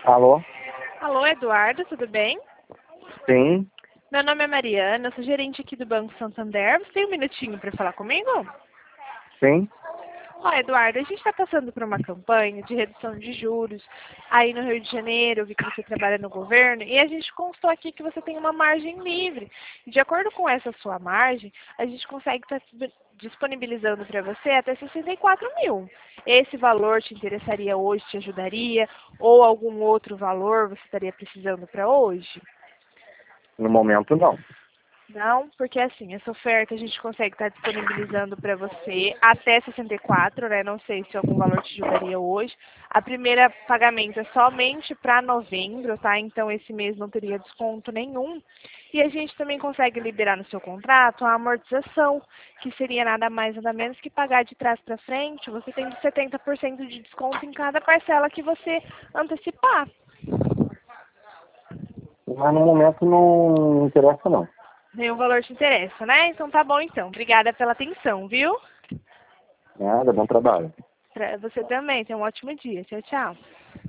Alô? Alô, Eduardo, tudo bem? Sim, Meu nome é Mariana, eu sou gerente aqui do Banco Santander. Você tem um minutinho para falar comigo? sim. Ó, Eduardo, a gente está passando por uma campanha de redução de juros aí no Rio de Janeiro. Eu vi que você trabalha no governo e a gente constou aqui que você tem uma margem livre. De acordo com essa sua margem, a gente consegue estar disponibilizando para você até 64 mil. Esse valor te interessaria hoje, te ajudaria? Ou algum outro valor você estaria precisando para hoje? No momento, não. Não, porque assim, essa oferta a gente consegue estar disponibilizando para você até 64, né? Não sei se algum valor te ajudaria hoje. A primeira pagamento é somente para novembro, tá? Então esse mês não teria desconto nenhum. E a gente também consegue liberar no seu contrato a amortização, que seria nada mais nada menos que pagar de trás para frente. Você tem de 70% de desconto em cada parcela que você antecipar. Mas no momento não interessa, não. Nenhum valor te interessa, né? Então tá bom então. Obrigada pela atenção, viu? Nada, bom trabalho. Pra você também. Tenha um ótimo dia. Tchau, tchau.